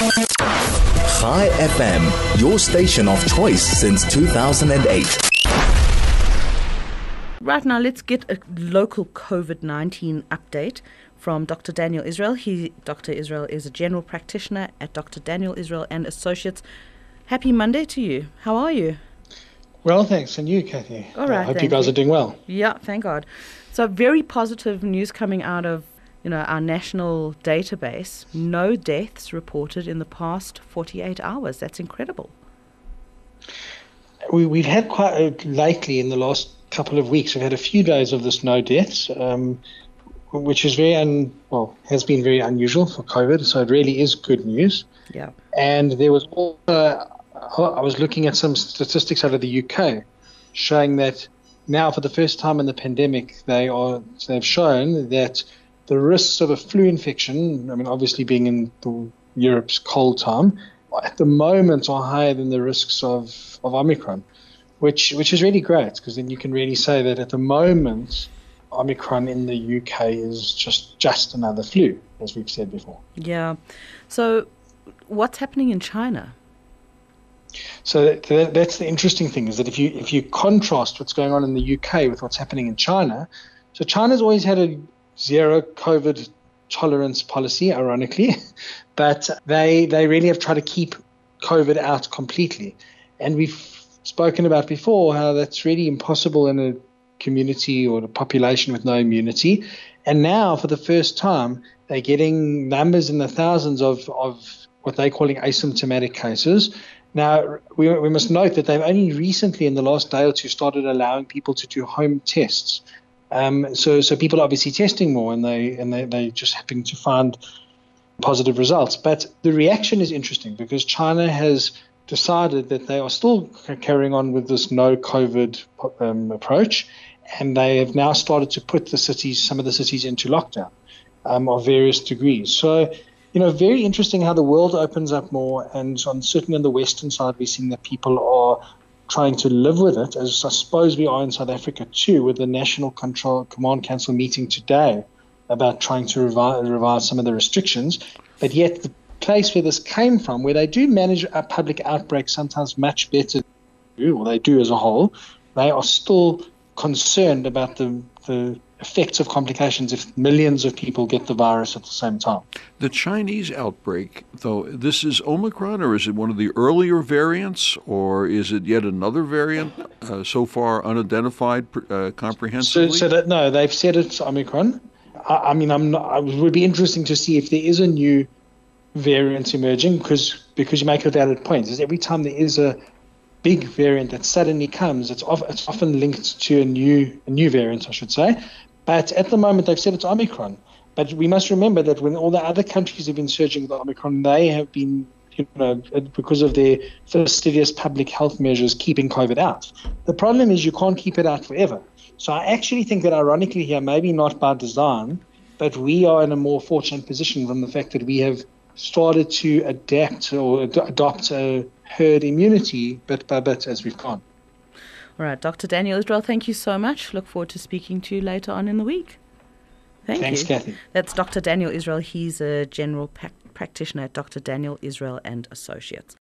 Chai FM, your station of choice since 2008. Right now, let's get a local COVID-19 update from Dr. Daniel Israel. Dr. Israel is a general practitioner at Dr. Daniel Israel and Associates. Happy Monday to you. How are you? Well, thanks. And you, Kathy? All right. I hope you guys are doing well. Yeah, thank God. So very positive news coming out of our national database. No deaths reported in the past 48 hours. That's incredible. We've had quite lately in the last couple of weeks. We've had a few days of this no deaths, which is has been very unusual for COVID. So it really is good news. Yeah. And there was also, I was looking at some statistics out of the UK showing that now for the first time in the pandemic, they've shown that the risks of a flu infection, obviously being in Europe's cold time, at the moment are higher than the risks of Omicron, which is really great, because then you can really say that at the moment, Omicron in the UK is just another flu, as we've said before. Yeah. So what's happening in China? So that's the interesting thing, is that if you contrast what's going on in the UK with what's happening in China, so China's always had a zero COVID tolerance policy, ironically, but they really have tried to keep COVID out completely. And we've spoken about before how that's really impossible in a community or a population with no immunity. And now, for the first time, they're getting numbers in the thousands of what they're calling asymptomatic cases. Now, we must note that they've only recently, in the last day or two, started allowing people to do home tests. So people are obviously testing more, and they just happen to find positive results. But the reaction is interesting, because China has decided that they are still carrying on with this no COVID approach, and they have now started to put some of the cities into lockdown of various degrees. So, very interesting how the world opens up more, and certainly on the Western side, we're seeing that people are trying to live with it, as I suppose we are in South Africa too, with the National Command Council meeting today about trying to revise some of the restrictions. But yet the place where this came from, where they do manage a public outbreak sometimes much better, or they do as a whole, they are still concerned about the effects of complications if millions of people get the virus at the same time. The Chinese outbreak, though, this is Omicron, or is it one of the earlier variants, or is it yet another variant so far unidentified comprehensively? No, they've said it's Omicron. It would be interesting to see if there is a new variant emerging, because you make a valid point. Is every time there is a big variant that suddenly comes, it's often linked to a new variant, I should say. But at the moment, they've said it's Omicron. But we must remember that when all the other countries have been surging with Omicron, they have been, because of their fastidious public health measures, keeping COVID out. The problem is you can't keep it out forever. So I actually think that, ironically here, maybe not by design, but we are in a more fortunate position from the fact that we have started to adapt or adopt a herd immunity bit by bit as we've gone. All right, Dr. Daniel Israel, thank you so much. Look forward to speaking to you later on in the week. Thanks, you. Kathy. That's Dr. Daniel Israel. He's a general practitioner at Dr. Daniel Israel and Associates.